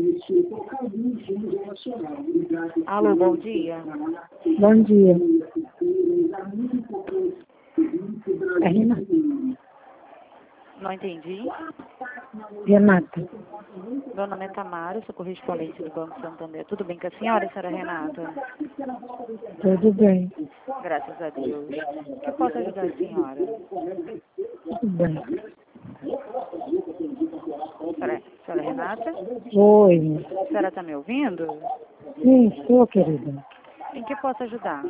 Alô, bom dia. Bom dia. É Renata. Não entendi. Renata. Meu nome é Tamara, sou correspondente do Banco Santander. Tudo bem com a senhora Renata? Tudo bem. Graças a Deus. O que eu posso ajudar a senhora? Tudo bem. Senhora Renata? Oi. A senhora está me ouvindo? Sim, estou, querida. Em que posso ajudar?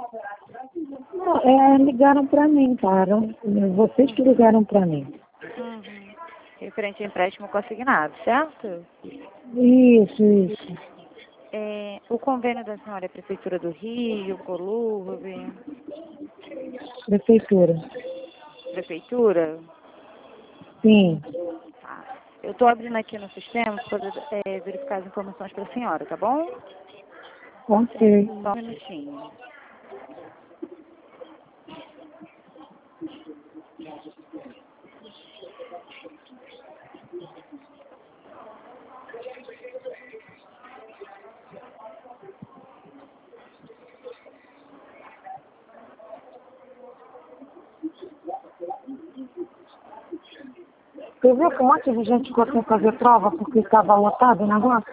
Ligaram para mim, cara. Vocês que ligaram para mim. Uhum. Referente a empréstimo consignado, certo? Isso. O convênio da senhora é Prefeitura do Rio, Colurbe? Prefeitura. Prefeitura? Sim. Tá. Eu estou abrindo aqui no sistema para poder verificar as informações para a senhora, tá bom? Ok. Só um minutinho. Você viu que um monte de gente ficou sem fazer prova porque estava lotado o negócio?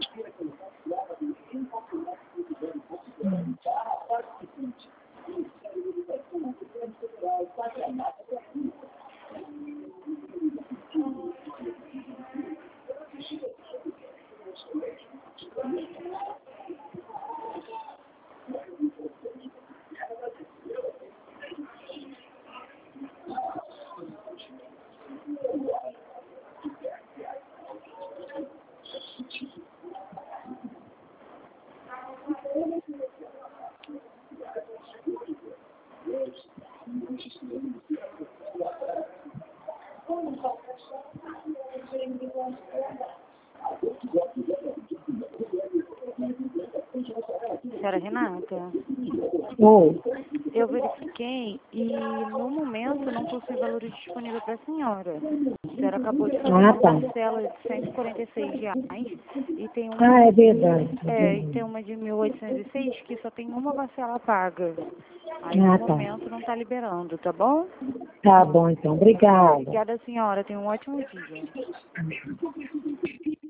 Senhora Renata? Oi. Eu verifiquei e no momento não possui valores disponíveis para a senhora. A senhora acabou de fazer uma Tá. parcela de R$ 146 e tem uma, É verdade. e tem uma de 1.806 que só tem uma parcela paga. Aí no Tá. momento não está liberando, tá bom? Tá bom, então. Obrigada. Obrigada, senhora. Tenha um ótimo dia.